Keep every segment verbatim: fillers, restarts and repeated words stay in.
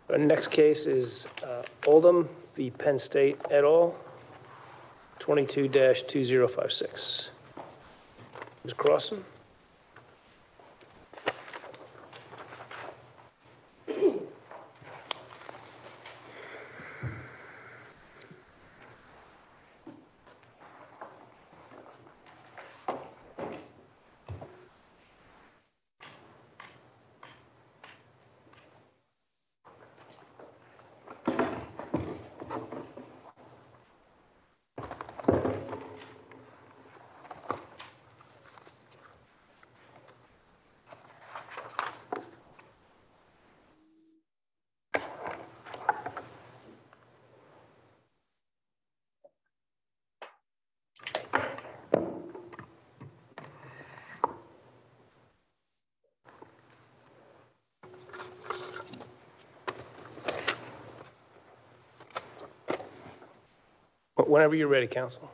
Our next case is uh, Oldham v. Penn State et al., twenty-two dash two zero five six. Miz Crossan? Whenever you're ready, counsel.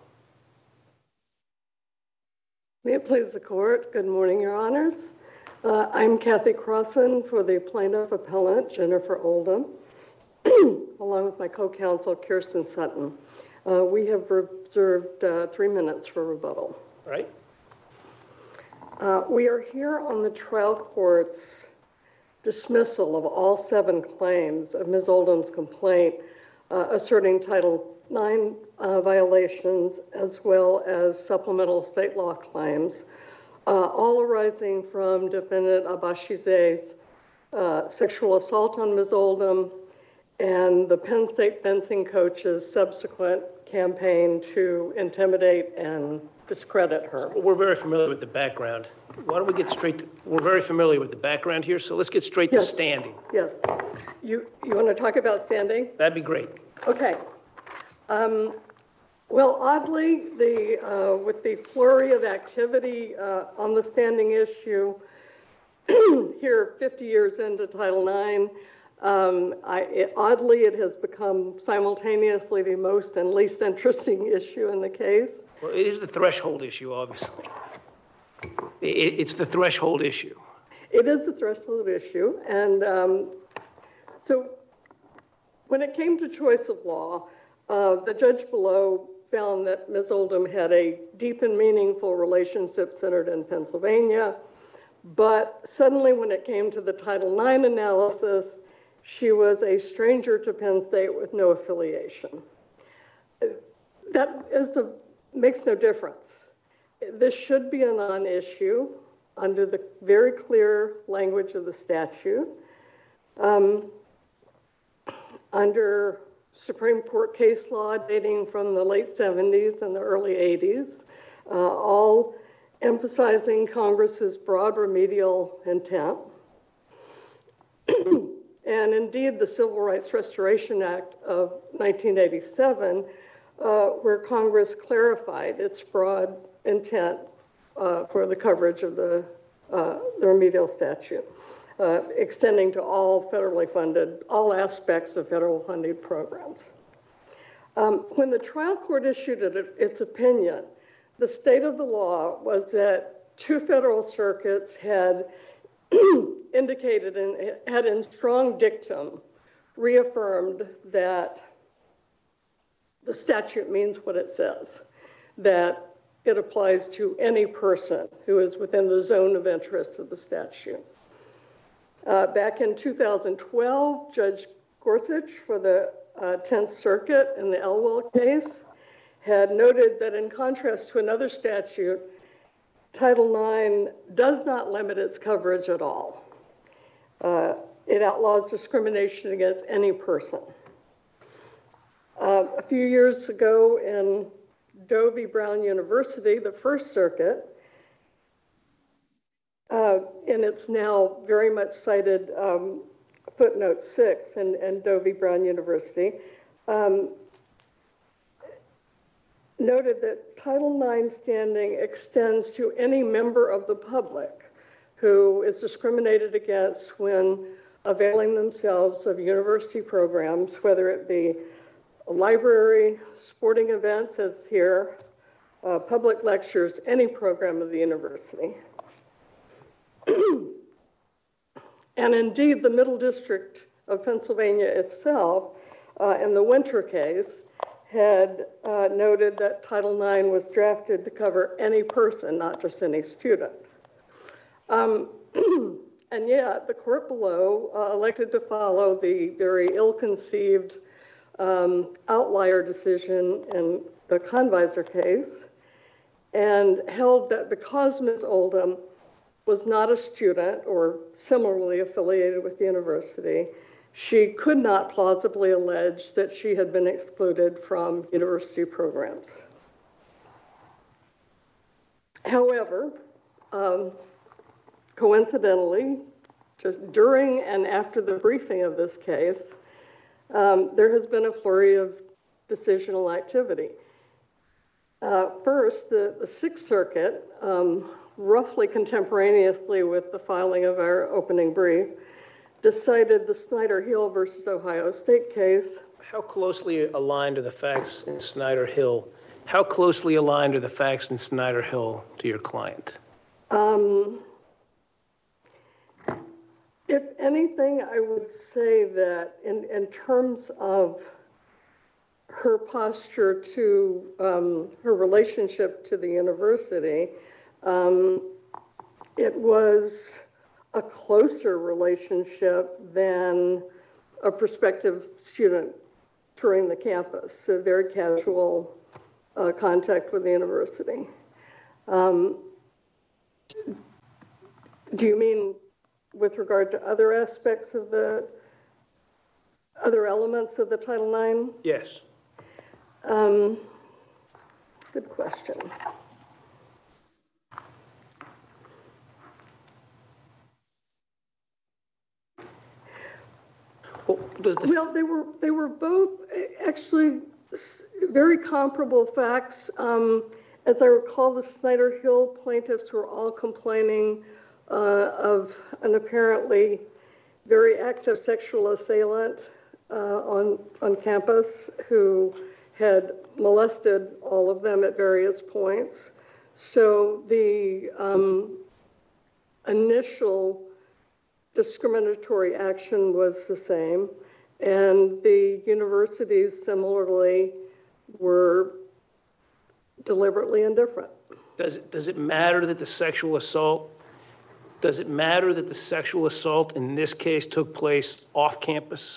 May it please the court. Good morning, your honors. Uh, I'm Kathy Crossan for the plaintiff appellant, Jennifer Oldham, along with my co-counsel, Kirsten Sutton. Uh, we have reserved uh, three minutes for rebuttal. All right. Uh, we are here on the trial court's dismissal of all seven claims of Miz Oldham's complaint, uh, asserting Title nine uh, violations as well as supplemental state law claims, uh, all arising from defendant Abashize's uh, sexual assault on Miz Oldham and the Penn State fencing coach's subsequent campaign to intimidate and discredit her. So we're very familiar with the background. Why don't we get straight to, we're very familiar with the background here, so let's get straight yes. to standing. Yes. You, you want to talk about standing? That'd be great. Okay. Um, well, oddly, the, uh, with the flurry of activity uh, on the standing issue here fifty years into Title nine, um, I, it, oddly it has become simultaneously the most and least interesting issue in the case. Well, it is the threshold issue, obviously. It, it's the threshold issue. It is the threshold issue, and um, so when it came to choice of law, Uh, the judge below found that Miz Oldham had a deep and meaningful relationship centered in Pennsylvania, but suddenly when it came to the Title nine analysis, she was a stranger to Penn State with no affiliation. That is a, makes no difference. This should be a non-issue under the very clear language of the statute. Um, under Supreme Court case law dating from the late seventies and the early eighties, uh, all emphasizing Congress's broad remedial intent. And indeed, the Civil Rights Restoration Act of nineteen eighty-seven, uh, where Congress clarified its broad intent uh, for the coverage of the, uh, the remedial statute. Uh, extending to all federally funded, all aspects of federal funded programs. Um, when the trial court issued it, its opinion, the state of the law was that two federal circuits had indicated and had in strong dictum reaffirmed that the statute means what it says, that it applies to any person who is within the zone of interest of the statute. Uh, back in two thousand twelve, Judge Gorsuch for the uh, tenth Circuit in the Elwell case had noted that in contrast to another statute, Title nine does not limit its coverage at all. Uh, it outlaws discrimination against any person. Uh, a few years ago in Doe v. Brown University, the First Circuit, Uh, in its now very much cited um, footnote six in, in Doe v. Brown University, um, noted that Title nine standing extends to any member of the public who is discriminated against when availing themselves of university programs, whether it be a library, sporting events, as here, uh, public lectures, any program of the university. And indeed, the Middle District of Pennsylvania itself, uh, in the Winter case, had uh, noted that Title nine was drafted to cover any person, not just any student. Um, and yet, the court below uh, elected to follow the very ill-conceived um, outlier decision in the Convisor case and held that because Miz Oldham was not a student or similarly affiliated with the university, she could not plausibly allege that she had been excluded from university programs. However, um, coincidentally, just during and after the briefing of this case, um, there has been a flurry of decisional activity. Uh, first, the, the Sixth Circuit, um, roughly contemporaneously with the filing of our opening brief, decided the Snyder-Hill versus Ohio State case. How closely aligned are the facts in Snyder-Hill? How closely aligned are the facts in Snyder-Hill to your client? Um, if anything, I would say that in, in terms of her posture to um, her relationship to the university, um, it was a closer relationship than a prospective student touring the campus, so very casual uh, contact with the university. Um, do you mean with regard to other aspects of the, other elements of the Title nine? Yes. Um, good question. Well, does the Well, they were they were both actually very comparable facts. Um, as I recall, the Snyder-Hill plaintiffs were all complaining uh, of an apparently very active sexual assailant uh, on on campus who had molested all of them at various points. So the um, initial discriminatory action was the same, and the universities similarly were deliberately indifferent. Does it, does it matter that the sexual assault, does it matter that the sexual assault in this case took place off campus?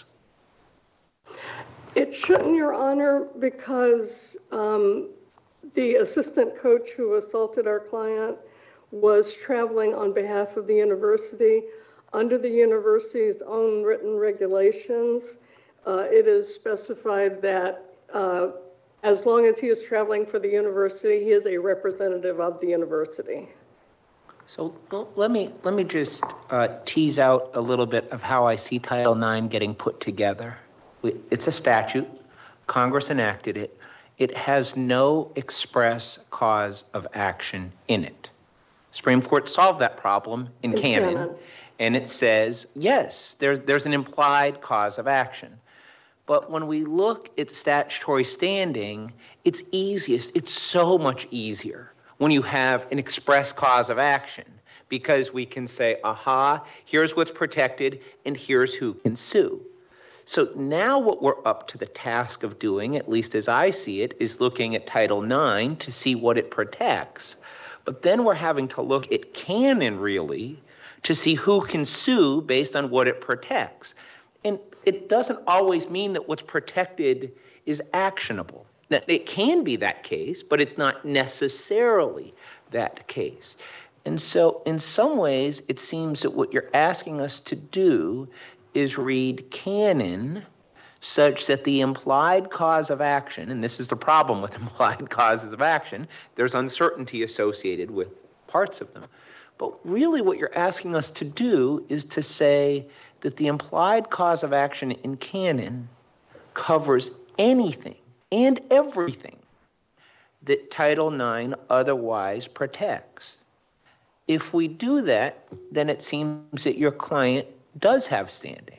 It shouldn't, Your Honor, because um, the assistant coach who assaulted our client was traveling on behalf of the university. Under the university's own written regulations, uh, it is specified that uh, as long as he is traveling for the university, he is a representative of the university. So l- let me let me just uh, tease out a little bit of how I see Title nine getting put together. We, it's a statute. Congress enacted it. It has no express cause of action in it. Supreme Court solved that problem in, in canon. canon. And it says, yes, there's, there's an implied cause of action. But when we look at statutory standing, it's easiest, it's so much easier when you have an express cause of action, because we can say, aha, here's what's protected, and here's who can sue. So now what we're up to the task of doing, at least as I see it, is looking at Title nine to see what it protects. But then we're having to look at canon, really, to see who can sue based on what it protects. And it doesn't always mean that what's protected is actionable. Now, it can be that case, but it's not necessarily that case. And so in some ways, it seems that what you're asking us to do is read canon such that the implied cause of action, and this is the problem with implied causes of action, there's uncertainty associated with parts of them. But really what you're asking us to do is to say that the implied cause of action in canon covers anything and everything that Title nine otherwise protects. If we do that, then it seems that your client does have standing.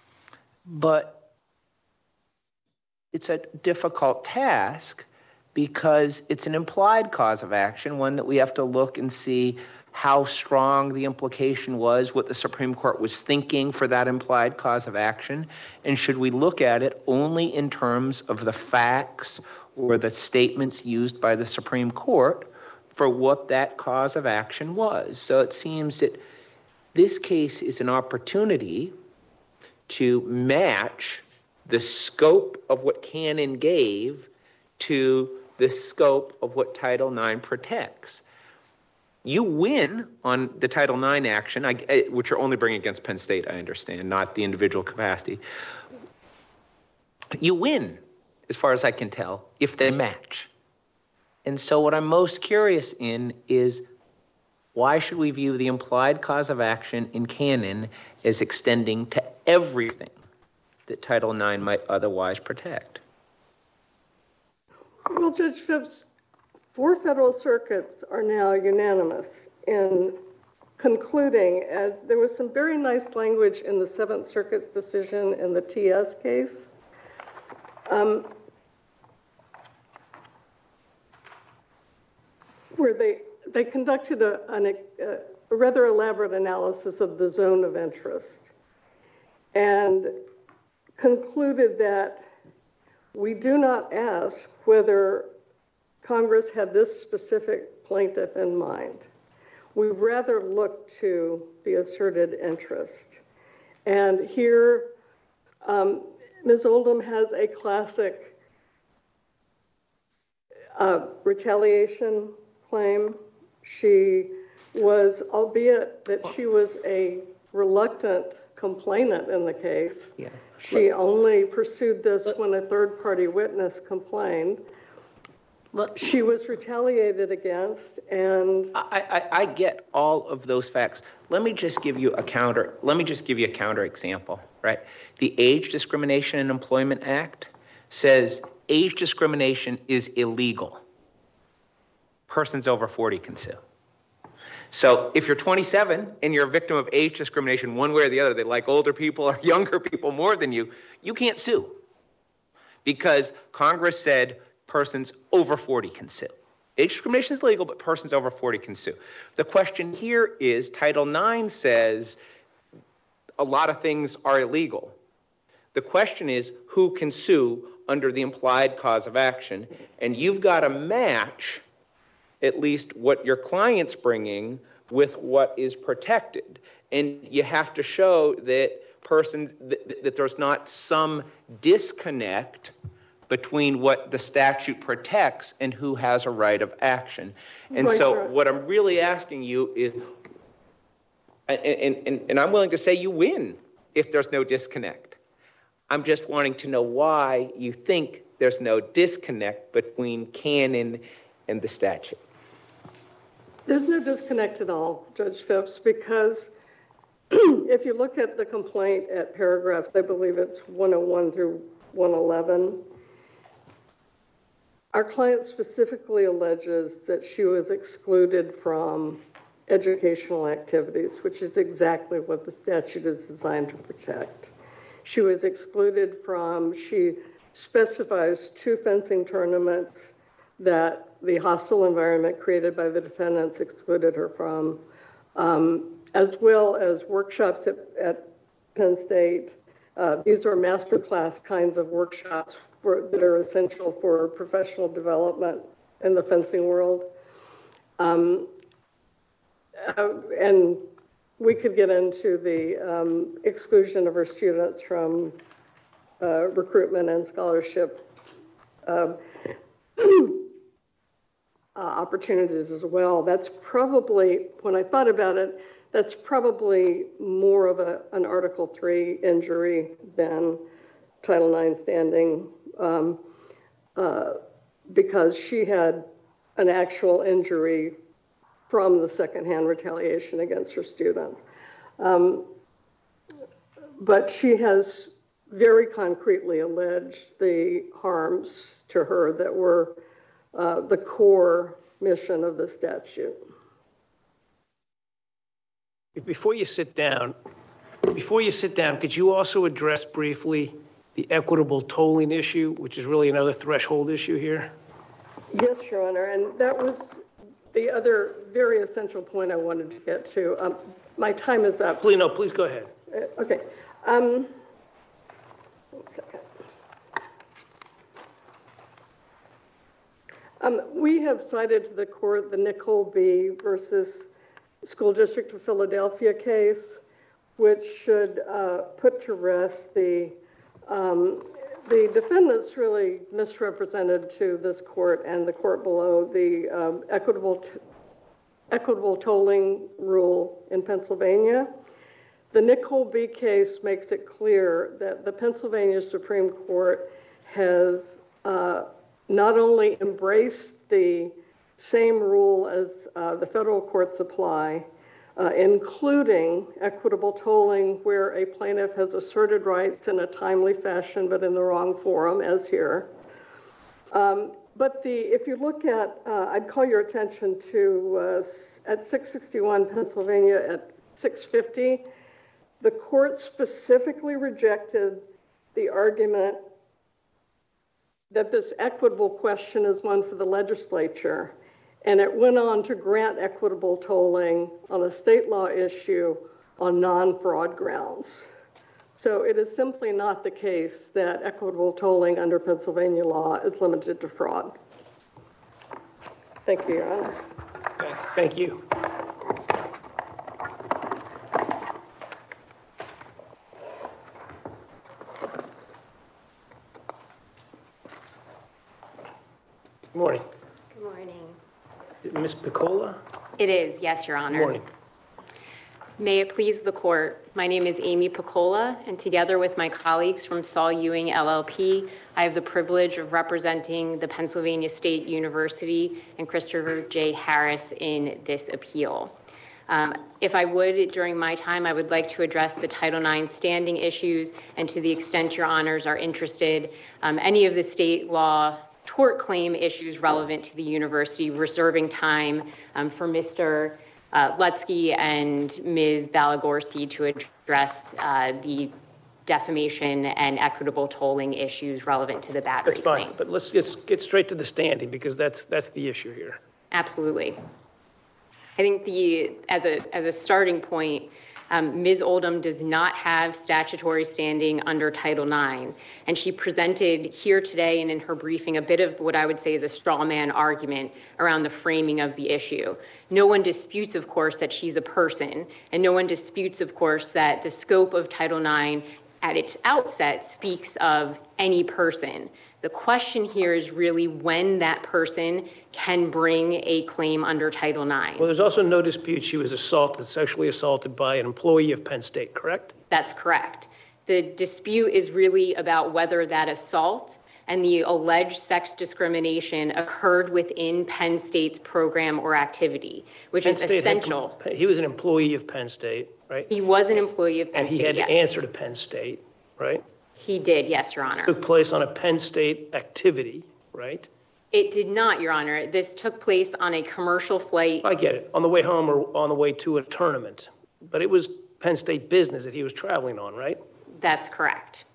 But it's a difficult task because it's an implied cause of action, one that we have to look and see, how strong the implication was, what the Supreme Court was thinking for that implied cause of action? And should we look at it only in terms of the facts or the statements used by the Supreme Court for what that cause of action was? So it seems that this case is an opportunity to match the scope of what Cannon gave to the scope of what Title nine protects. You win on the Title nine action, I, which you're only bringing against Penn State, I understand, not the individual capacity. You win, as far as I can tell, if they match. And so what I'm most curious in is, why should we view the implied cause of action in Cannon as extending to everything that Title nine might otherwise protect? Well, Judge Phipps, four federal circuits are now unanimous in concluding, as there was some very nice language in the Seventh Circuit's decision in the T S case. Um, where they, they conducted a, an, a rather elaborate analysis of the zone of interest and concluded that we do not ask whether Congress had this specific plaintiff in mind. We rather look to the asserted interest. And here, um, Miz Oldham has a classic uh, retaliation claim. She was, albeit that she was a reluctant complainant in the case, Yeah. she only pursued this when a third-party witness complained. Look, She was retaliated against, and I, I, I get all of those facts. Let me just give you a counter. Let me just give you a counter example, right? The Age Discrimination in Employment Act says age discrimination is illegal. Persons over forty can sue. So if you're twenty-seven and you're a victim of age discrimination one way or the other, they like older people or younger people more than you, you can't sue. Because Congress said persons over forty can sue. Age discrimination is legal, but persons over forty can sue. The question here is Title nine says a lot of things are illegal. The question is who can sue under the implied cause of action, and you've got to match at least what your client's bringing with what is protected. And you have to show that persons, that, that there's not some disconnect between what the statute protects and who has a right of action. And Right, so sir. what I'm really asking you is, and, and, and, and I'm willing to say you win if there's no disconnect. I'm just wanting to know why you think there's no disconnect between canon and the statute. there's no disconnect at all, Judge Phipps, because if you look at the complaint at paragraphs, I believe it's one oh one through one eleven, our client specifically alleges that she was excluded from educational activities, which is exactly what the statute is designed to protect. She was excluded from, she specifies two fencing tournaments that the hostile environment created by the defendants excluded her from, um, as well as workshops at, at Penn State. Uh, these are masterclass kinds of workshops for, that are essential for professional development in the fencing world. Um, uh, and we could get into the um, exclusion of our students from uh, recruitment and scholarship um, uh, opportunities as well. That's probably, when I thought about it, that's probably more of a, an Article three injury than Title nine standing, um, uh, because she had an actual injury from the secondhand retaliation against her students. Um, but she has very concretely alleged the harms to her that were uh, the core mission of the statute. Before you sit down, before you sit down, could you also address briefly the equitable tolling issue, which is really another threshold issue here? Yes, Your Honor, and that was the other very essential point I wanted to get to, um, my time is up. Please, no, please go ahead. Uh, Okay. Um, one second. Um, we have cited to the court the Nicholby versus School District of Philadelphia case, which should uh, put to rest the, um, the defendants really misrepresented to this court and the court below the um, equitable, t- equitable tolling rule in Pennsylvania. The Nicholby case makes it clear that the Pennsylvania Supreme Court has uh, not only embraced the same rule as uh, the federal courts apply, uh, including equitable tolling where a plaintiff has asserted rights in a timely fashion but in the wrong forum, as here. Um, but the, if you look at, uh, I'd call your attention to uh, at six sixty-one Pennsylvania at six fifty, the court specifically rejected the argument that this equitable question is one for the legislature, and it went on to grant equitable tolling on a state law issue on non-fraud grounds. So it is simply not the case that equitable tolling under Pennsylvania law is limited to fraud. Thank you, Your Honor. Okay, thank you. Good morning. Good morning. Miz Piccola? It is, yes, Your Honor. Good morning. May it please the court, my name is Amy Piccola, and together with my colleagues from Saul Ewing L L P, I have the privilege of representing the Pennsylvania State University and Christopher J. Harris in this appeal. Um, if I would, during my time, I would like to address the Title nine standing issues, and to the extent Your Honors are interested, um, any of the state law tort claim issues relevant to the university, reserving time um, for Mister Uh, Lutsky and Miz Balagorski to address uh, the defamation and equitable tolling issues relevant to the battery That's fine, claim. but let's just get straight to the standing, because that's that's the issue here. Absolutely. I think the as a as a starting point, um, Miz Oldham does not have statutory standing under Title nine, and she presented here today and in her briefing a bit of what I would say is a straw man argument around the framing of the issue. No one disputes, of course, that she's a person, and no one disputes, of course, that the scope of Title nine at its outset speaks of any person. The question here is really when that person can bring a claim under Title nine. Well, there's also no dispute she was assaulted, sexually assaulted by an employee of Penn State, correct? That's correct. The dispute is really about whether that assault and the alleged sex discrimination occurred within Penn State's program or activity, which Penn is State had- essential. He was an employee of Penn State, right? He was an employee of Penn And he State, had yes. to answer to Penn State, right? He did, yes, Your Honor. Took place on a Penn State activity, right? It did not, Your Honor. This took place on a commercial flight. I get it, on the way home or on the way to a tournament. But it was Penn State business that he was traveling on, right? That's correct.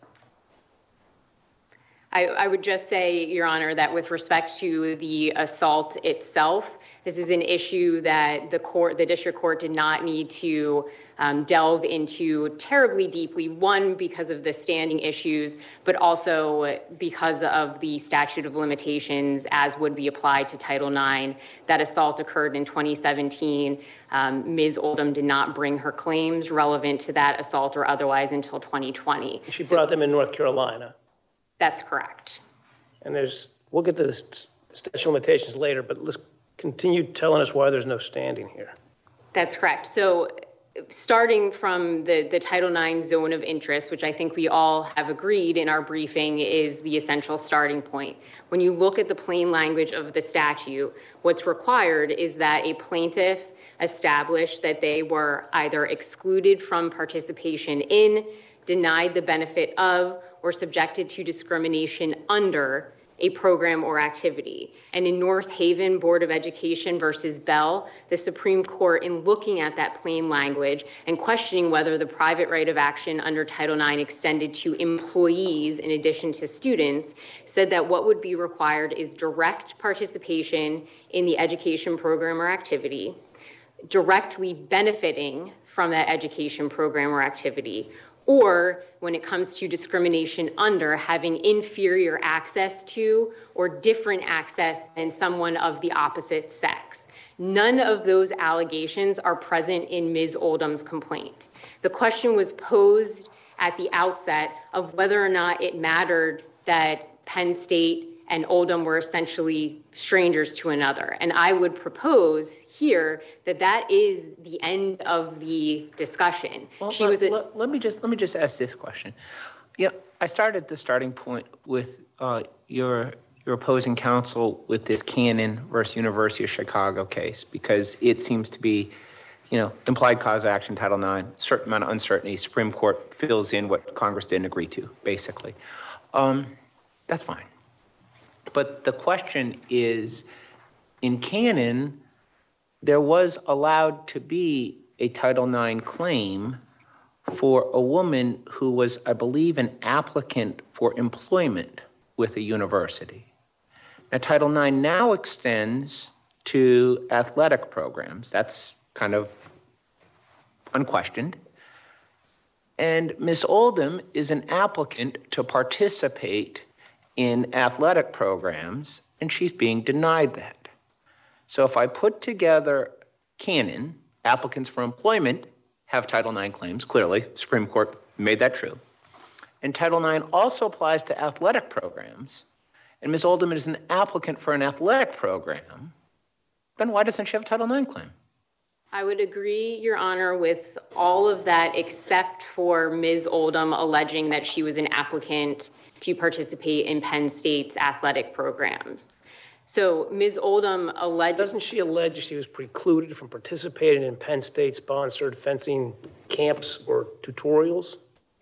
I, I would just say, Your Honor, that with respect to the assault itself, this is an issue that the court, the district court did not need to um, delve into terribly deeply, one, because of the standing issues, but also because of the statute of limitations as would be applied to Title nine. That assault occurred in twenty seventeen. Um, Miz Oldham did not bring her claims relevant to that assault or otherwise until twenty twenty. She brought them in North Carolina. That's correct. And there's, we'll get to the st- statute of limitations later, but let's continue telling us why there's no standing here. That's correct. So starting from the, the Title nine zone of interest, which I think we all have agreed in our briefing is the essential starting point. When you look at the plain language of the statute, what's required is that a plaintiff establish that they were either excluded from participation in, denied the benefit of, or subjected to discrimination under a program or activity. And in North Haven Board of Education versus Bell, the Supreme Court, in looking at that plain language and questioning whether the private right of action under Title nine extended to employees in addition to students, said that what would be required is direct participation in the education program or activity, directly benefiting from that education program or activity, or when it comes to discrimination under, having inferior access to or different access than someone of the opposite sex. None of those allegations are present in Miz Oldham's complaint. The question was posed at the outset of whether or not it mattered that Penn State and Oldham were essentially strangers to another. And I would propose here that that is the end of the discussion. Well, she let, was a, let, let me just let me just ask this question. Yeah, I started the starting point with uh, your your opposing counsel with this Cannon versus University of Chicago case, because it seems to be, you know, implied cause of action, Title nine, certain amount of uncertainty. Supreme Court fills in what Congress didn't agree to, basically. Um, that's fine. But the question is, in Cannon, there was allowed to be a Title nine claim for a woman who was, I believe, an applicant for employment with a university. Now, Title nine now extends to athletic programs. That's kind of unquestioned. And Miz Oldham is an applicant to participate in athletic programs, and she's being denied that. So if I put together Cannon, applicants for employment have Title nine claims, clearly, Supreme Court made that true. And Title nine also applies to athletic programs, and Miz Oldham is an applicant for an athletic program, then why doesn't she have a Title nine claim? I would agree, Your Honor, with all of that except for Miz Oldham alleging that she was an applicant to participate in Penn State's athletic programs. So Miz Oldham alleged... Doesn't she allege she was precluded from participating in Penn State-sponsored fencing camps or tutorials?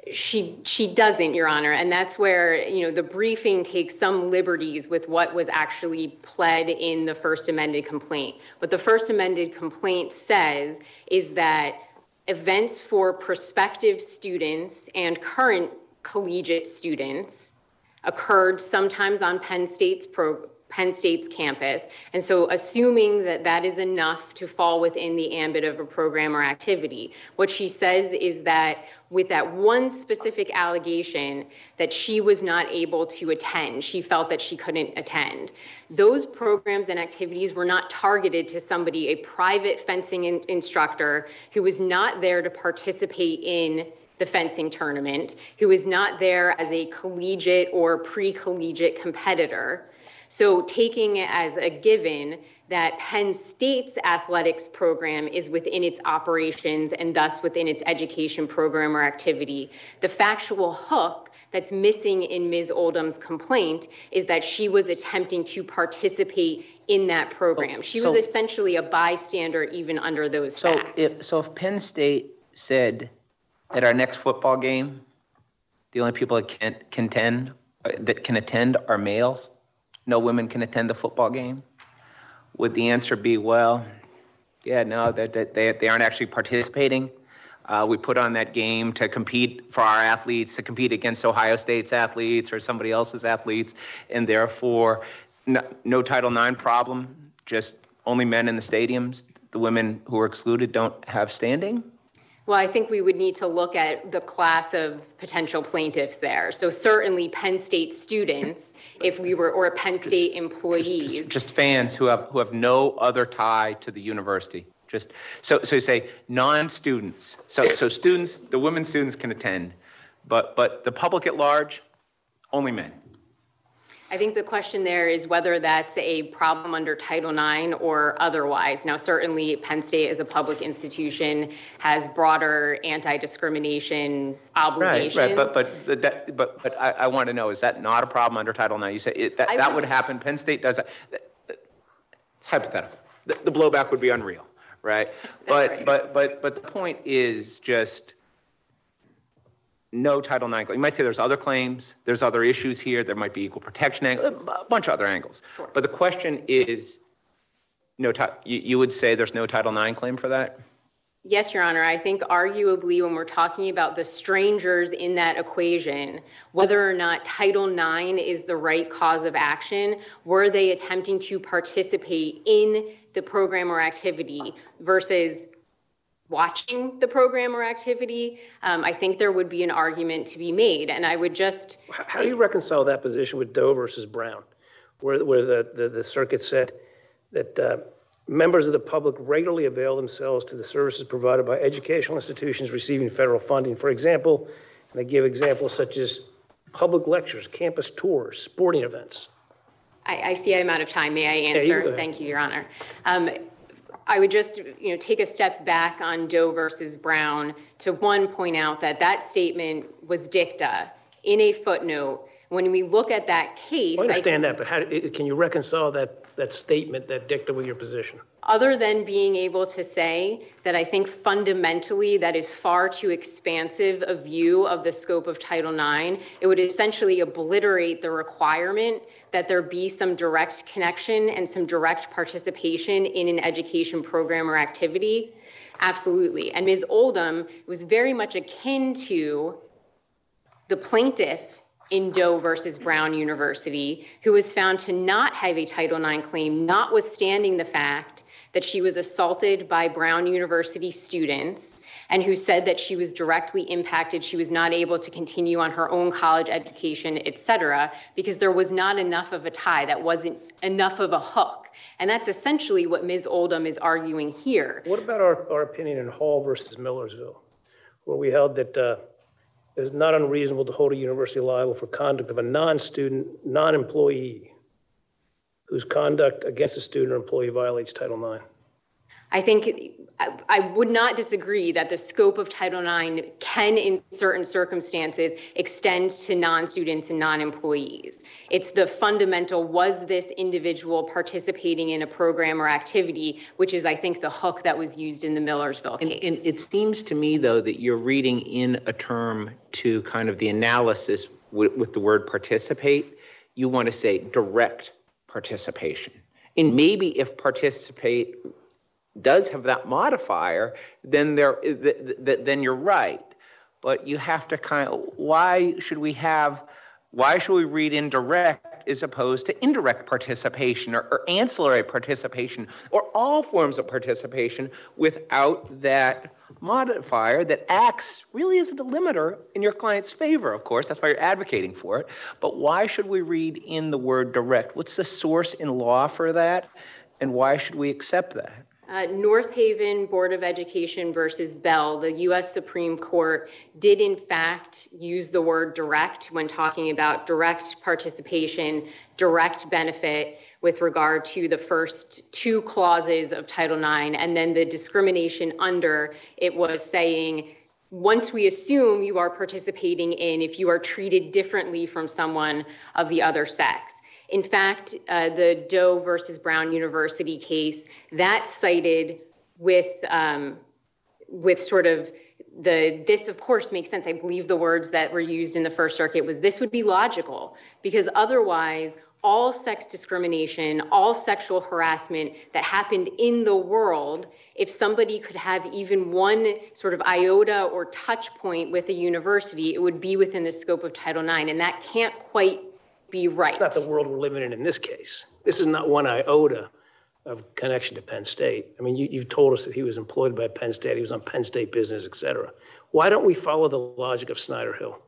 She she doesn't, Your Honor, and that's where, you know, the briefing takes some liberties with what was actually pled in the First Amended complaint. What the First Amended complaint says is that events for prospective students and current collegiate students occurred sometimes on Penn State's pro, Penn State's campus. And so assuming that that is enough to fall within the ambit of a program or activity, what she says is that with that one specific allegation that she was not able to attend, she felt that she couldn't attend. Those programs and activities were not targeted to somebody, a private fencing in, instructor who was not there to participate in the fencing tournament, who is not there as a collegiate or pre-collegiate competitor. So taking it as a given that Penn State's athletics program is within its operations and thus within its education program or activity, the factual hook that's missing in Miz Oldham's complaint is that she was attempting to participate in that program. She So- was essentially a bystander even under those So facts. if, so if Penn State said at our next football game, the only people that can contend, uh, that can attend are males, no women can attend the football game, would the answer be, well, yeah, no, that they, they, they aren't actually participating? Uh, we put on that game to compete for our athletes, to compete against Ohio State's athletes or somebody else's athletes, and therefore no, no Title nine problem, just only men in the stadiums. The women who are excluded don't have standing? Well, I think we would need to look at the class of potential plaintiffs there. So certainly Penn State students, if we were, or Penn State employees. Just, just fans who have who have no other tie to the university. Just so so you say non-students. So so students, the women students can attend, but but the public at large, only men. I think the question there is whether that's a problem under Title nine or otherwise. Now, certainly Penn State as a public institution has broader anti-discrimination obligations. Right, right. But but that but but I, I want to know, is that not a problem under Title nine? You say it, that I that would- would happen. Penn State does that. It's hypothetical. The, the blowback would be unreal, right? But right. but but but the point is just no Title nine claim. You might say there's other claims, there's other issues here, there might be equal protection angle, a bunch of other angles. Sure. But the question is, no, you, you would say there's no Title nine claim for that? Yes, Your Honor. I think arguably when we're talking about the strangers in that equation, whether or not Title nine is the right cause of action, were they attempting to participate in the program or activity versus watching the program or activity, um, I think there would be an argument to be made. And I would just... How do you reconcile that position with Doe versus Brown, where, where the, the, the circuit said that uh, members of the public regularly avail themselves to the services provided by educational institutions receiving federal funding? For example, and they give examples such as public lectures, campus tours, sporting events. I, I see I'm out of time. May I answer? Yeah, you Thank you, Your Honor. Um, I would just, you know, take a step back on Doe versus Brown to one, point out that that statement was dicta in a footnote. When we look at that case, I understand I, that, but how can you reconcile that that statement, that dicta, with your position? Other than being able to say that I think fundamentally that is far too expansive a view of the scope of Title nine, it would essentially obliterate the requirement that there be some direct connection and some direct participation in an education program or activity. Absolutely. And Miz Oldham was very much akin to the plaintiff in Doe versus Brown University, who was found to not have a Title nine claim, notwithstanding the fact that she was assaulted by Brown University students, and who said that she was directly impacted. She was not able to continue on her own college education, et cetera, because there was not enough of a tie. That wasn't enough of a hook. And that's essentially what Miz Oldham is arguing here. What about our, our opinion in Hall versus Millersville, where we held that uh, it is not unreasonable to hold a university liable for conduct of a non-student, non-employee whose conduct against a student or employee violates Title nine? I think I, I would not disagree that the scope of Title nine can, in certain circumstances, extend to non-students and non-employees. It's the fundamental, was this individual participating in a program or activity, which is, I think, the hook that was used in the Millersville case. And, and it seems to me, though, that you're reading in a term to kind of the analysis with, with the word participate. You want to say direct participation. And maybe if participate does have that modifier, then there, th- th- then you're right. But you have to kind of, why should we have, why should we read indirect as opposed to indirect participation or, or ancillary participation or all forms of participation without that modifier that acts really as a delimiter in your client's favor, of course. That's why you're advocating for it. But why should we read in the word direct? What's the source in law for that? And why should we accept that? Uh, North Haven Board of Education versus Bell, the U S Supreme Court did in fact use the word direct when talking about direct participation, direct benefit with regard to the first two clauses of Title nine, and then the discrimination under it was saying, once we assume you are participating in, if you are treated differently from someone of the other sex. In fact, uh, the Doe versus Brown University case, that cited with um, with sort of the, this of course makes sense. I believe the words that were used in the First Circuit was, this would be logical, because otherwise all sex discrimination, all sexual harassment that happened in the world, if somebody could have even one sort of iota or touch point with a university, it would be within the scope of Title nine, and that can't quite be right. It's not the world we're living in in this case. This is not one iota of connection to Penn State. I mean, you, you've told us that he was employed by Penn State, he was on Penn State business, et cetera. Why don't we follow the logic of Snyder Hill?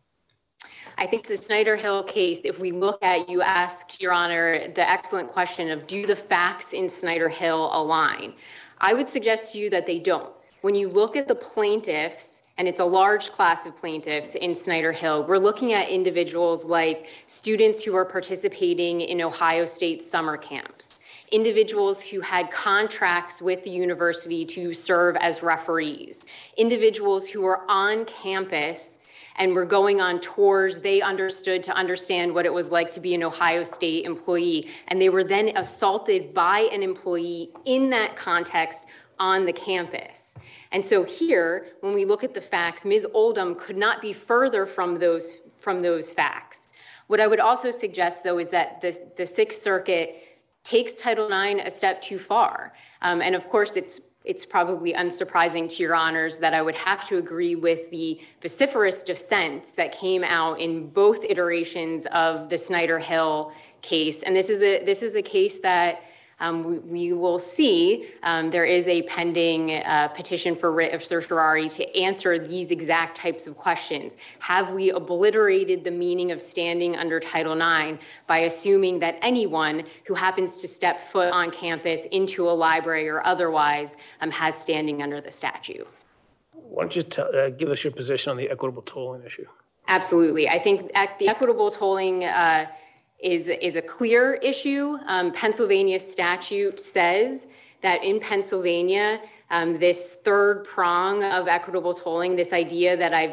I think the Snyder Hill case, if we look at, you asked, Your Honor, the excellent question of, do the facts in Snyder Hill align? I would suggest to you that they don't. When you look at the plaintiffs, and it's a large class of plaintiffs in Snyder Hill, we're looking at individuals like students who are participating in Ohio State summer camps, individuals who had contracts with the university to serve as referees, individuals who were on campus and were going on tours. They understood to understand what it was like to be an Ohio State employee, and they were then assaulted by an employee in that context on the campus. And so here, when we look at the facts, Miz Oldham could not be further from those, from those facts. What I would also suggest, though, is that the, the Sixth Circuit takes Title nine a step too far. Um, and of course, it's it's probably unsurprising to your honors that I would have to agree with the vociferous dissents that came out in both iterations of the Snyder-Hill case. And this is a this is a case that um, we, we will see. Um, there is a pending uh, petition for writ of certiorari to answer these exact types of questions. Have we obliterated the meaning of standing under Title nine by assuming that anyone who happens to step foot on campus into a library or otherwise um, has standing under the statute? Why don't you tell, uh, give us your position on the equitable tolling issue? Absolutely. I think the equitable tolling uh, is, is a clear issue. Um, Pennsylvania statute says that in Pennsylvania, um, this third prong of equitable tolling, this idea that I've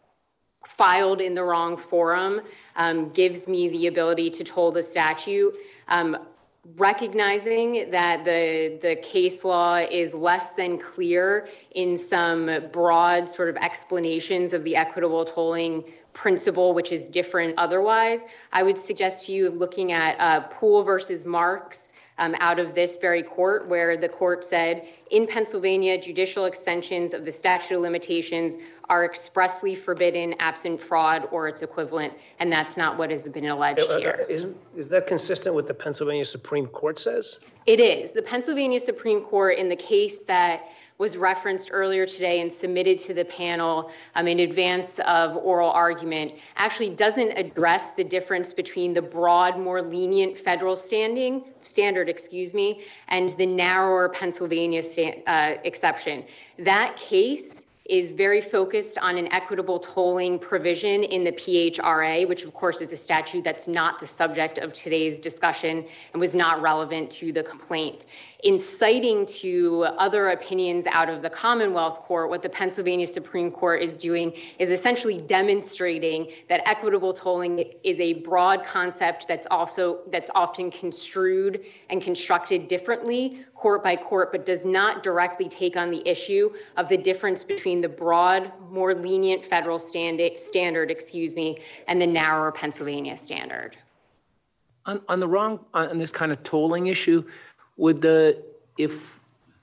filed in the wrong forum, um, gives me the ability to toll the statute. Um, recognizing that the, the case law is less than clear in some broad sort of explanations of the equitable tolling principle, which is different otherwise, I would suggest to you looking at uh, Poole versus Marks um, out of this very court, where the court said, in Pennsylvania, judicial extensions of the statute of limitations are expressly forbidden absent fraud or its equivalent, and that's not what has been alleged Uh, here. Isn't, is that consistent with the Pennsylvania Supreme Court says? It is. The Pennsylvania Supreme Court, in the case that was referenced earlier today and submitted to the panel um, in advance of oral argument, actually doesn't address the difference between the broad, more lenient federal standing standard, excuse me, and the narrower Pennsylvania sta- uh, exception. That case is very focused on an equitable tolling provision in the P H R A, which of course is a statute that's not the subject of today's discussion and was not relevant to the complaint. In citing to other opinions out of the Commonwealth Court, what the Pennsylvania Supreme Court is doing is essentially demonstrating that equitable tolling is a broad concept that's also that's often construed and constructed differently court by court, but does not directly take on the issue of the difference between the broad, more lenient federal standard, standard, excuse me, and the narrower Pennsylvania standard. On, on the wrong, on this kind of tolling issue, would the, if,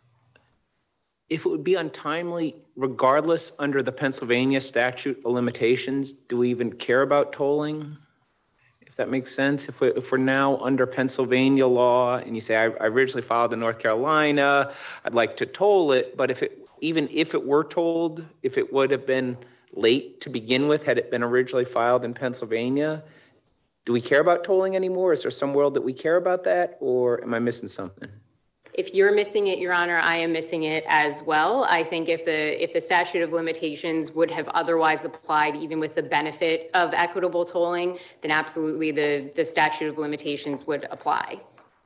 if it would be untimely, regardless under the Pennsylvania statute of limitations, do we even care about tolling? If that makes sense, if, we, if we're now under Pennsylvania law and you say, I, I originally filed in North Carolina, I'd like to toll it, but if it, even if it were tolled, if it would have been late to begin with, had it been originally filed in Pennsylvania, do we care about tolling anymore? Is there some world that we care about that, or am I missing something? If you're missing it, Your Honor, I am missing it as well. I think if the if the statute of limitations would have otherwise applied, even with the benefit of equitable tolling, then absolutely the, the statute of limitations would apply.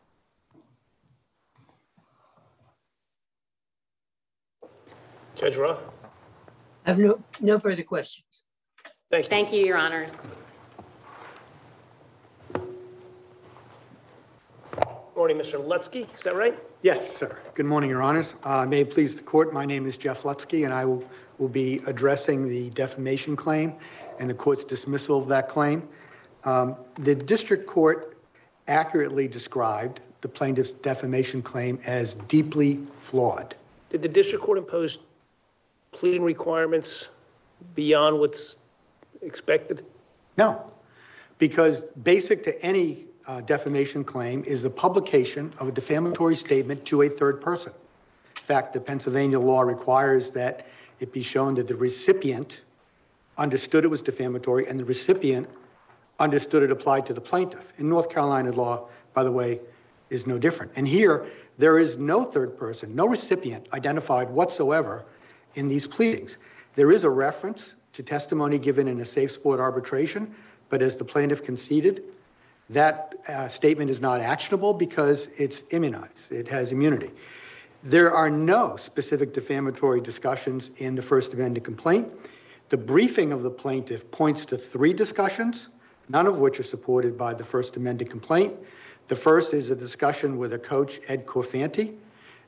Judge Roth? I have no, no further questions. Thank you. Thank you, Your Honors. Morning, Mister Lutsky, is that right? Yes, sir. Good morning, Your Honors. Uh, may it please the court, my name is Jeff Lutsky, and I will, will be addressing the defamation claim and the court's dismissal of that claim. Um, the district court accurately described the plaintiff's defamation claim as deeply flawed. Did the district court impose pleading requirements beyond what's expected? No, because basic to any uh, defamation claim is the publication of a defamatory statement to a third person. In fact, the Pennsylvania law requires that it be shown that the recipient understood it was defamatory and the recipient understood it applied to the plaintiff. In North Carolina law, by the way, is no different. And here, there is no third person, no recipient identified whatsoever in these pleadings. There is a reference to testimony given in a safe sport arbitration, but as the plaintiff conceded, that uh, statement is not actionable because it's immunized. It has immunity. There are no specific defamatory discussions in the First Amendment complaint. The briefing of the plaintiff points to three discussions, none of which are supported by the First Amendment complaint. The first is a discussion with a coach, Ed Corfanti.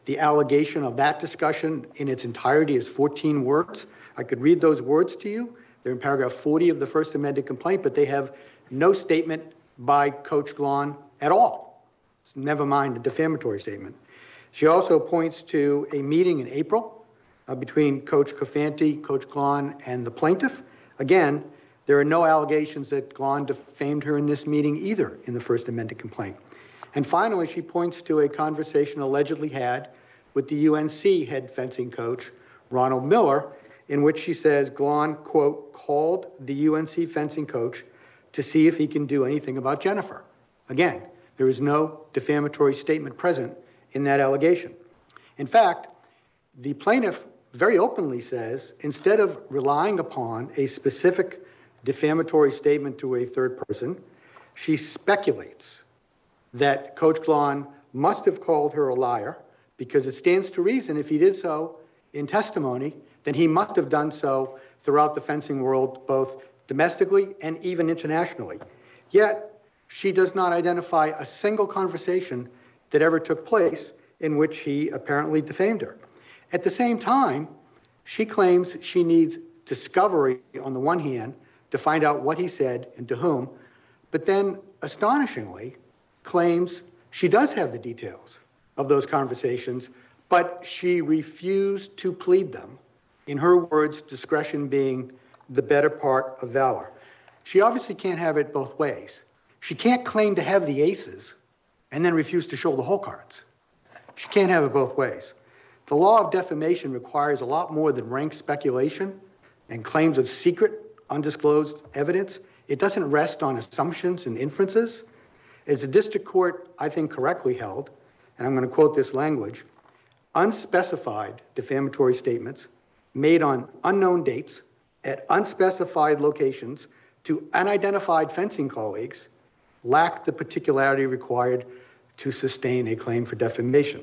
The allegation of that discussion in its entirety is fourteen words. I could read those words to you. They're in paragraph forty of the first amended complaint, but they have no statement by Coach Glahn at all. Never mind a defamatory statement. She also points to a meeting in April uh, between Coach Cofanti, Coach Glahn, and the plaintiff. Again, there are no allegations that Glahn defamed her in this meeting either in the first amended complaint. And finally, she points to a conversation allegedly had with the U N C head fencing coach, Ronald Miller, in which she says Glahn, quote, called the U N C fencing coach to see if he can do anything about Jennifer. Again, there is no defamatory statement present in that allegation. In fact, the plaintiff very openly says, instead of relying upon a specific defamatory statement to a third person, she speculates that Coach Glahn must have called her a liar, because it stands to reason if he did so in testimony, then he must have done so throughout the fencing world, both domestically and even internationally. Yet, she does not identify a single conversation that ever took place in which he apparently defamed her. At the same time, she claims she needs discovery on the one hand to find out what he said and to whom, but then astonishingly claims she does have the details of those conversations, but she refused to plead them. In her words, discretion being the better part of valor. She obviously can't have it both ways. She can't claim to have the aces and then refuse to show the whole cards. She can't have it both ways. The law of defamation requires a lot more than rank speculation and claims of secret, undisclosed evidence. It doesn't rest on assumptions and inferences. As the district court, I think, correctly held, and I'm going to quote this language, unspecified defamatory statements made on unknown dates at unspecified locations to unidentified fencing colleagues lack the particularity required to sustain a claim for defamation.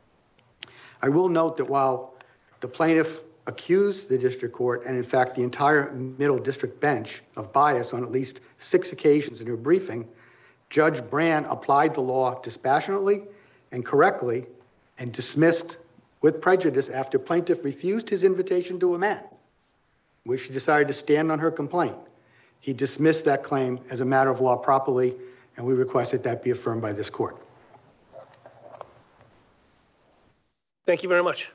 I will note that while the plaintiff accused the district court, and in fact the entire middle district bench, of bias on at least six occasions in her briefing, Judge Brand applied the law dispassionately and correctly and dismissed with prejudice after plaintiff refused his invitation to amend, where she decided to stand on her complaint. He dismissed that claim as a matter of law properly, and we request that that be affirmed by this court. Thank you very much.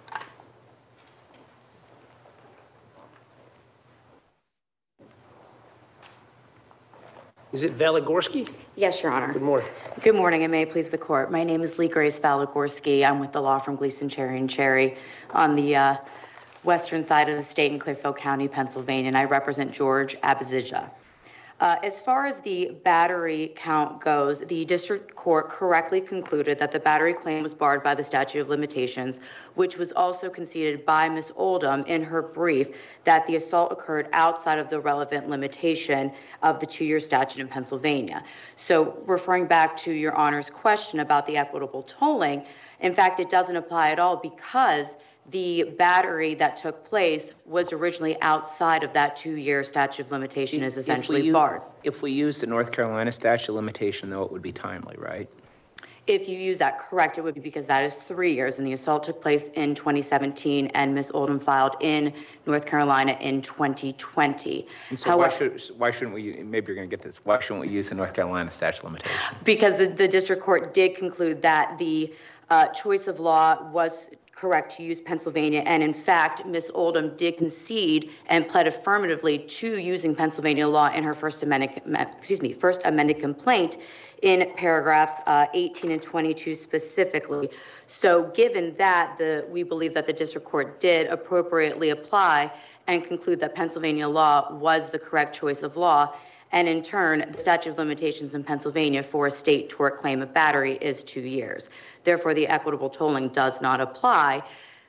Is it Valigorsky? Yes, Your Honor. Good morning. Good morning, and may it please the court. My name is Lee Grace Valigorsky. I'm with the law firm Gleason, Cherry and Cherry on the uh, western side of the state in Clearfield County, Pennsylvania, and I represent George Abizija. Uh, as far as the battery count goes, the district court correctly concluded that the battery claim was barred by the statute of limitations, which was also conceded by Miz Oldham in her brief that the assault occurred outside of the relevant limitation of the two-year statute in Pennsylvania. So referring back to Your Honor's question about the equitable tolling, in fact, it doesn't apply at all because the battery that took place was originally outside of that two-year statute of limitation is essentially if we, barred. If we use the North Carolina statute of limitation, though, it would be timely, right? If you use that correct, it would be because that is three years, and the assault took place in twenty seventeen, and Miz Oldham filed in North Carolina in twenty twenty. And so However, why, should, why shouldn't we, maybe you're going to get this, why shouldn't we use the North Carolina statute of limitation? Because the, the district court did conclude that the uh, choice of law was correct to use Pennsylvania, and in fact, Miz Oldham did concede and pled affirmatively to using Pennsylvania law in her first amended, excuse me, first amended complaint in paragraphs uh, eighteen and twenty-two specifically. So, given that, the we believe that the district court did appropriately apply and conclude that Pennsylvania law was the correct choice of law. And in turn, the statute of limitations in Pennsylvania for a state tort claim of battery is two years. Therefore, the equitable tolling does not apply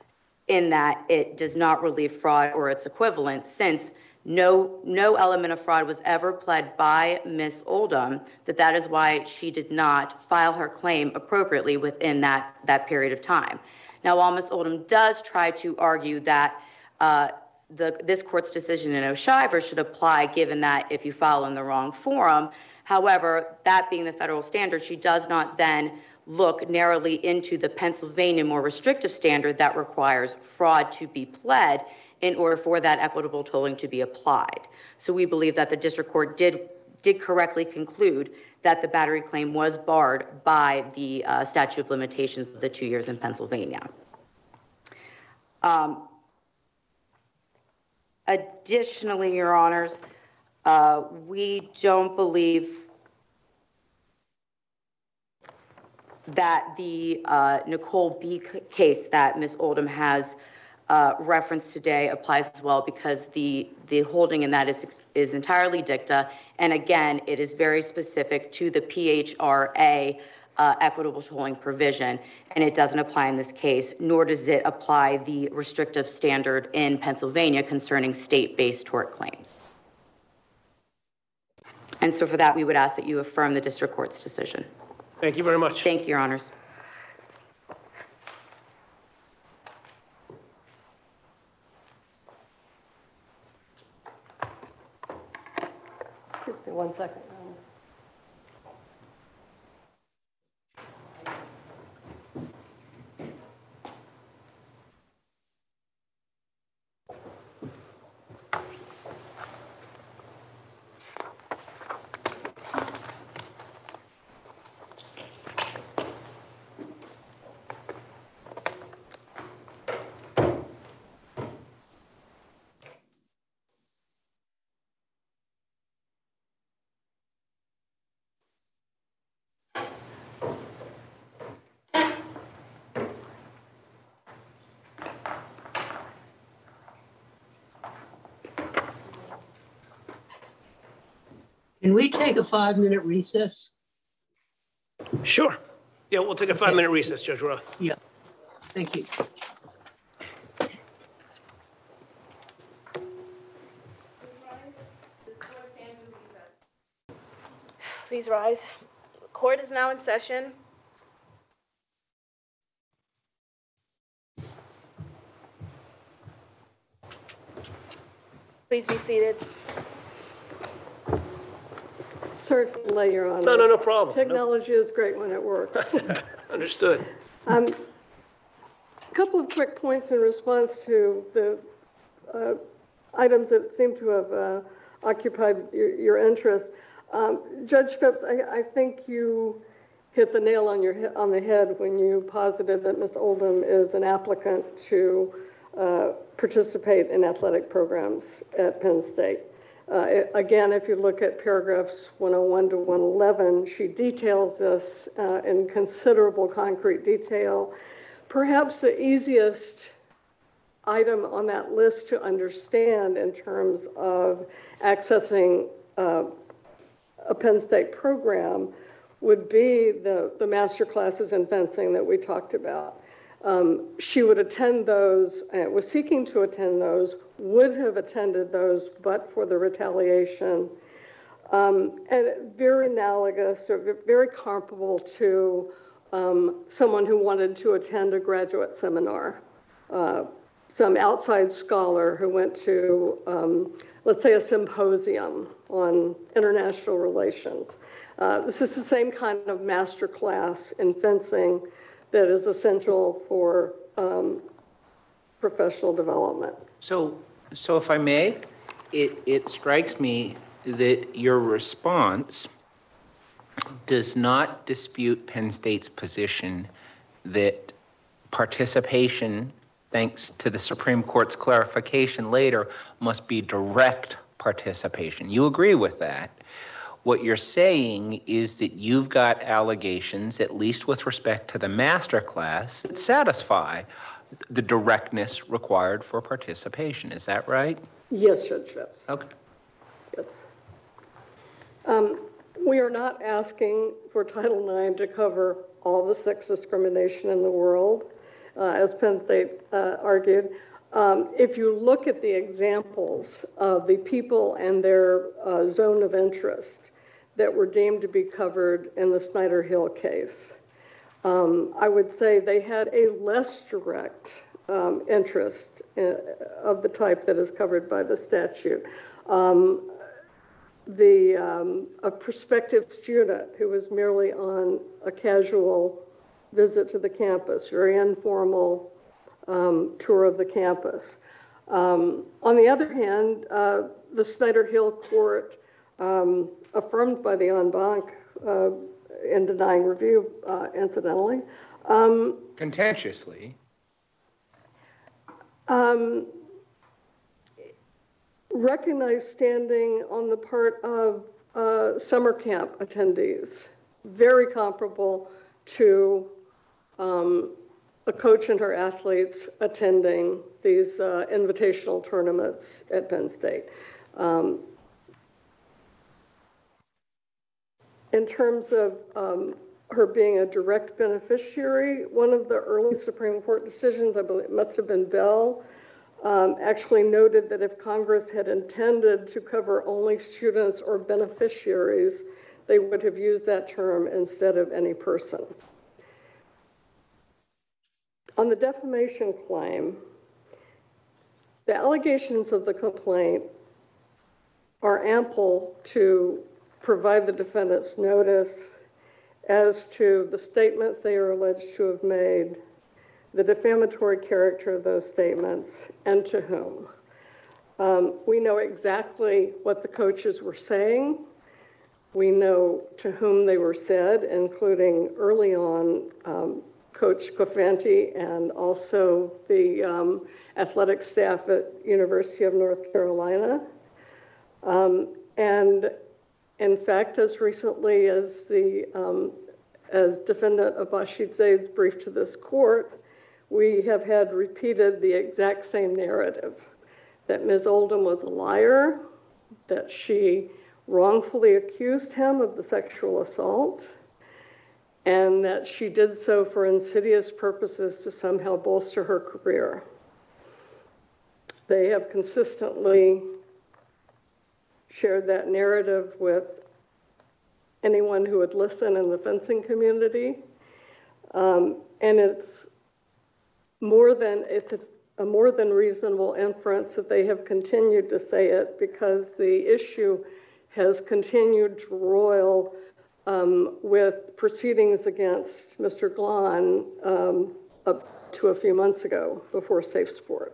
in that it does not relieve fraud or its equivalent, since no, no element of fraud was ever pled by Miz Oldham, that that is why she did not file her claim appropriately within that, that period of time. Now, while Miz Oldham does try to argue that uh, The, this court's decision in O'Shiver should apply given that if you file in the wrong forum. However, that being the federal standard, she does not then look narrowly into the Pennsylvania more restrictive standard that requires fraud to be pled in order for that equitable tolling to be applied. So we believe that the district court did, did correctly conclude that the battery claim was barred by the uh, statute of limitations of the two years in Pennsylvania. Um, additionally, Your Honors, uh, we don't believe that the uh, Nicole B. case that Miz Oldham has uh, referenced today applies as well, because the, the holding in that is, is entirely dicta. And again, it is very specific to the P H R A uh, equitable tolling provision, and it doesn't apply in this case, nor does it apply the restrictive standard in Pennsylvania concerning state-based tort claims. And so for that, we would ask that you affirm the district court's decision. Thank you very much. Thank you, Your Honors. Excuse me one second. Can we take a five-minute recess? Sure. Yeah, we'll take a five-minute recess, Judge Roth. Yeah. Thank you. Please rise. Court is now in session. Please be seated. Sorry for the delay, Your Honor. No, no, no problem. Technology is great when it works. Understood. Um, a couple of quick points in response to the uh, items that seem to have uh, occupied your, your interest. Um, Judge Phipps, I, I think you hit the nail on your on the head when you posited that Miz Oldham is an applicant to uh, participate in athletic programs at Penn State. Uh, again, if you look at paragraphs one oh one to one eleven, she details this uh, in considerable concrete detail. Perhaps the easiest item on that list to understand in terms of accessing uh, a Penn State program would be the, the master classes in fencing that we talked about. Um, she would attend those, uh, was seeking to attend those, would have attended those, but for the retaliation. Um, and very analogous, or very comparable to um, someone who wanted to attend a graduate seminar. Uh, some outside scholar who went to, um, let's say, a symposium on international relations. Uh, this is the same kind of master class in fencing that is essential for um, professional development. So, so if I may, it, it strikes me that your response does not dispute Penn State's position that participation, thanks to the Supreme Court's clarification later, must be direct participation. You agree with that. What you're saying is that you've got allegations, at least with respect to the master class, that satisfy the directness required for participation. Is that right? Yes, Judge Phipps. Okay. Yes. Um, we are not asking for Title nine to cover all the sex discrimination in the world, uh, as Penn State uh, argued. Um, if you look at the examples of the people and their uh, zone of interest that were deemed to be covered in the Snyder Hill case, um, I would say they had a less direct um, interest in, of the type that is covered by the statute. Um, the um, a prospective student who was merely on a casual visit to the campus, very informal um, tour of the campus. Um, on the other hand, uh, the Snyder Hill Court, um, affirmed by the en banc uh, in denying review, uh, incidentally, um, Contentiously. um, recognized standing on the part of uh, summer camp attendees, very comparable to um, a coach and her athletes attending these uh, invitational tournaments at Penn State. Um, in terms of um, her being a direct beneficiary, one of the early Supreme Court decisions, I believe it must have been Bell, um, actually noted that if Congress had intended to cover only students or beneficiaries, they would have used that term instead of any person. On the defamation claim, the allegations of the complaint are ample to provide the defendants notice as to the statements they are alleged to have made, the defamatory character of those statements, and to whom. Um, we know exactly what the coaches were saying. We know to whom they were said, including early on um, Coach Cofanti and also the um, athletic staff at University of North Carolina. Um, and in fact, as recently as the um, as defendant Abashid Zaid's brief to this court, we have had repeated the exact same narrative, that Miz Oldham was a liar, that she wrongfully accused him of the sexual assault, and that she did so for insidious purposes to somehow bolster her career. They have consistently shared that narrative with anyone who would listen in the fencing community. Um, and it's more than, it's a, a more than reasonable inference that they have continued to say it, because the issue has continued to roil um, with proceedings against Mister Glahn um, up to a few months ago before Safe Sport.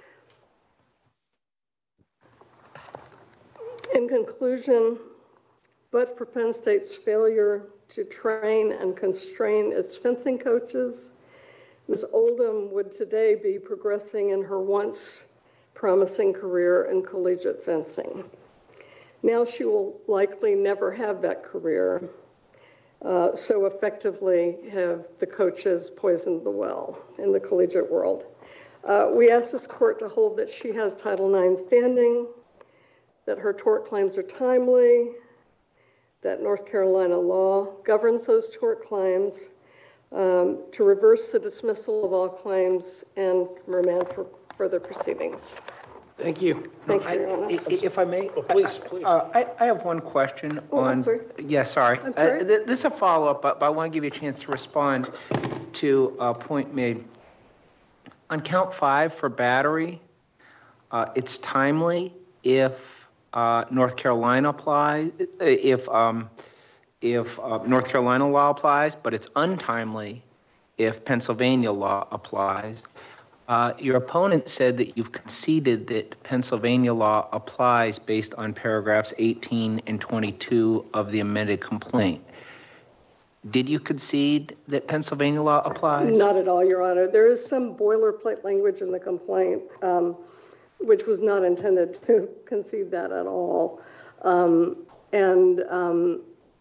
In conclusion, but for Penn State's failure to train and constrain its fencing coaches, Miz Oldham would today be progressing in her once promising career in collegiate fencing. Now she will likely never have that career, uh, so effectively have the coaches poisoned the well in the collegiate world. Uh, we ask this court to hold that she has Title nine standing, that her tort claims are timely, that North Carolina law governs those tort claims, um, to reverse the dismissal of all claims and remand for further proceedings. Thank you. Thank I- you, Your Honor. i- If I may? Oh, please, please. Uh, I, I have one question Oh, on. I'm sorry. Yeah, sorry. I'm sorry. Uh, th- This is a follow-up, but but I want to give you a chance to respond to a point made. On count five for battery, uh, it's timely if uh, North Carolina applies, if, um, if uh, North Carolina law applies, but it's untimely if Pennsylvania law applies. Uh, Your opponent said that you've conceded that Pennsylvania law applies based on paragraphs eighteen and twenty-two of the amended complaint. Did you concede that Pennsylvania law applies? Not at all, Your Honor. There is some boilerplate language in the complaint, um, which was not intended to concede that at all. Um, and um,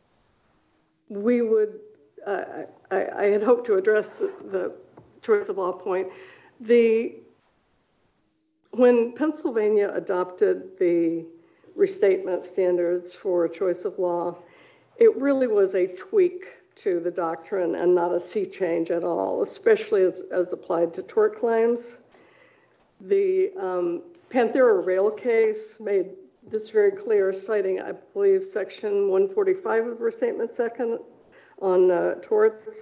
we would, uh, I, I had hoped to address the, the choice of law point. The, when Pennsylvania adopted the restatement standards for choice of law, it really was a tweak to the doctrine and not a sea change at all, especially as, as applied to tort claims. The um, Panthera Rail case made this very clear, citing, I believe, section one forty-five of restatement second on uh, torts,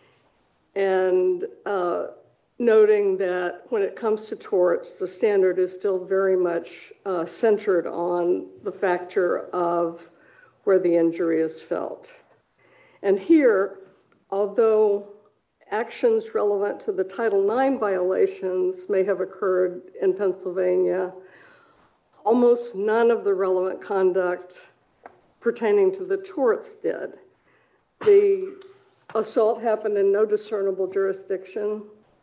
and uh, noting that when it comes to torts, the standard is still very much uh, centered on the factor of where the injury is felt. And here, although actions relevant to the Title nine violations may have occurred in Pennsylvania, almost none of the relevant conduct pertaining to the torts did. The assault happened in no discernible jurisdiction.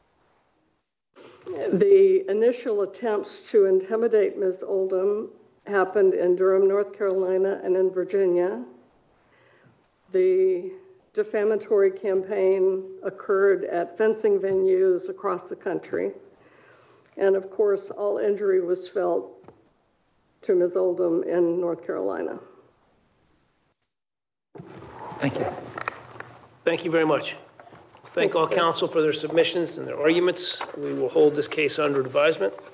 The initial attempts to intimidate Miz Oldham happened in Durham, North Carolina, and in Virginia. The defamatory campaign occurred at fencing venues across the country. And of course, all injury was felt to Miz Oldham in North Carolina. Thank you. Thank you very much. Thank all counsel for their submissions and their arguments. We will hold this case under advisement.